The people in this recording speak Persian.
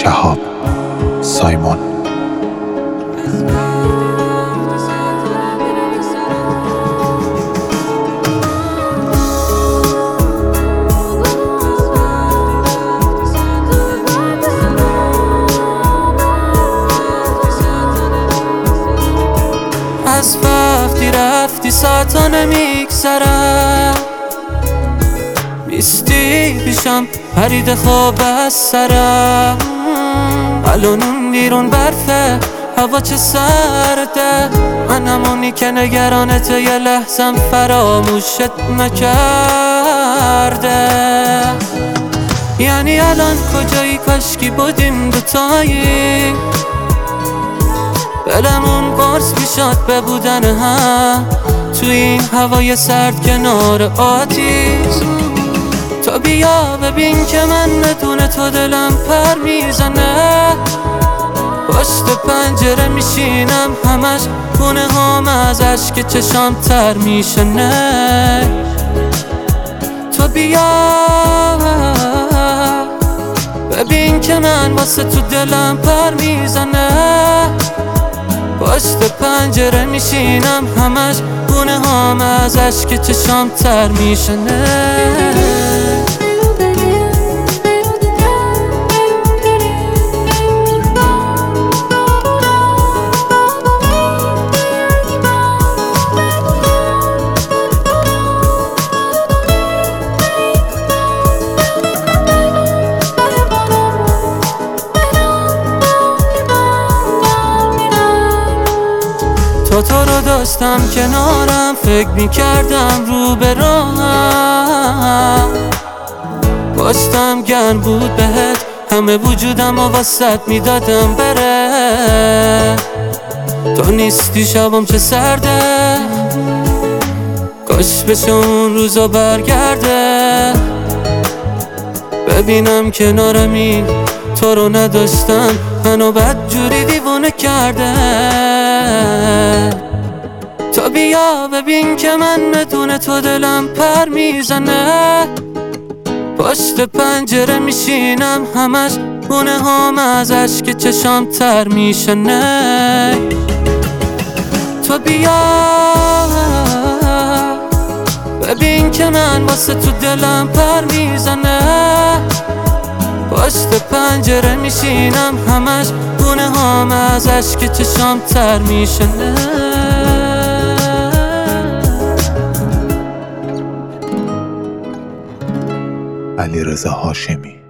شهاب سایمون. از وقتی رفتی ساعتا نمیگذرم، بیستی پیشم پرید خواب از سرم. الان اون بیرون برفه، هوا چه سرده، من همونی که نگرانته یه لحظم فراموشت نکرده. یعنی الان کجایی؟ کاشکی بودیم دوتایی، دلمون قرص میشد به بودن هم توی این هوای سرد کنار آتیش. تو بیا ببین که من بدون تو دلم پر میزنه، پشت پنجره میشینم همش خونه هام از عشق چشام تر میشنه. تو بیا ببین که من واسه تو دلم پر میزنه، پشت پنجره میشینم همش خونه هام از عشق چشام تر میشنه. تو رو داشتم کنارم، فکر میکردم رو به راهم، پشتم گرم بود بهت، همه وجودم و واسط میدادم بره. تو نیستی شبم چه سرده، کاش بشه اون روزا برگرده، ببینم کنارمی تو رو نداشتم منو بدجوری دیوونه کرده. تو بیا ببین که من بدون تو دلم پر میزنه، پشت پنجره میشینم همش خونه هام از عشق چشام تر میشنه. تو بیا ببین که من واسه تو دلم پر میزنه، پشت پنجره میشینم همش خونه هام از عشق چشام تر میشنه. علیرضا هاشمی.